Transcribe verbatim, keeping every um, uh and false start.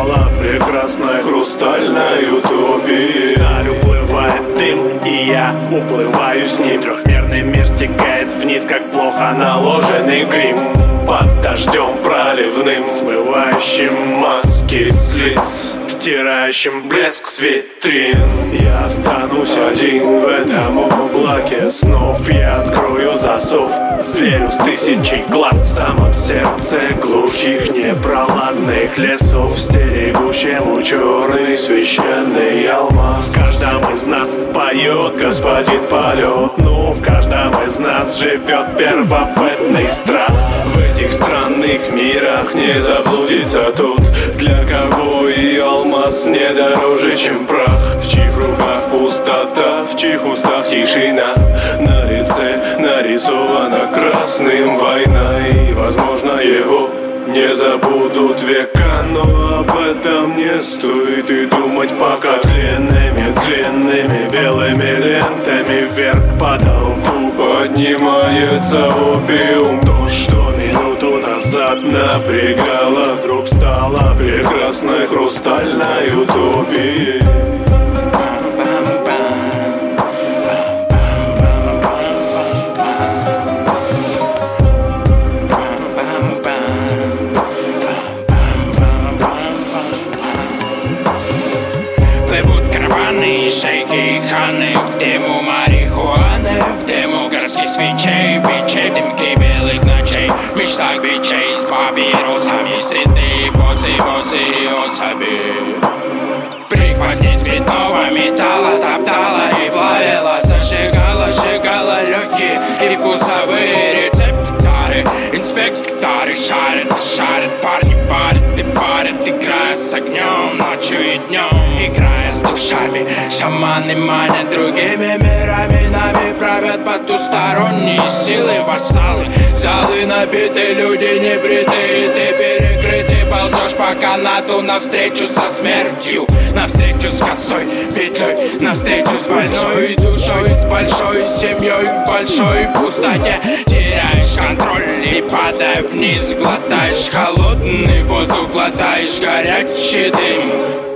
стала прекрасной хрустальной утопией. Вдаль уплывает дым, и я уплываю с ним. Трехмерный мир стекает вниз, как плохо наложенный грим. Под дождем проливным, смывающим маски с лиц, стирающим блеск с витрин. Я останусь один в этом облаке снов. Я открою засов, зверю с тысячей глаз в самом сердце глухих непролазных лесов, стерегущему черный священный алмаз. В каждом из нас поет господин полет, но в каждом из нас живет первобытный страх. В этих странных мирах не заблудиться тут, для кого и алмаз не дороже, чем прах. В чьих руках пустота, в чьих устах тишина, на лице нарисована красным война. И, возможно, его не забудут века, но об этом не стоит и думать пока. Длинными, длинными белыми лентами вверх к потолку поднимается опиум. То, что минуту назад напрягало, вдруг стало прекрасной хрустальной утопией. Плывут караваны, шейки и ханы, в дыму марихуаны, в дыму городских свечей, бичей, в дымке белых ночей, в мечтах бичей с папиросами, сытые босы, босы, особи. Прихвостни цветного металла топтала и плавила, зажигала, сжигала легкие и вкусовые рецепторы. Инспекторы шарят, шарят, парни парят и парят, играя с огнем ночью и днем, играя с душами. Шаманы манят другими мирами, нами правят потусторонние силы, вассалы. Залы набиты, люди небритые, ты перекрытый, ползешь по канату навстречу со смертью, навстречу с косой петлей, навстречу с большой душой, с большой семьей в большой пустоте. Теряешь контроль и падая вниз, глотаешь холодный воздух, глотаешь горячий дым.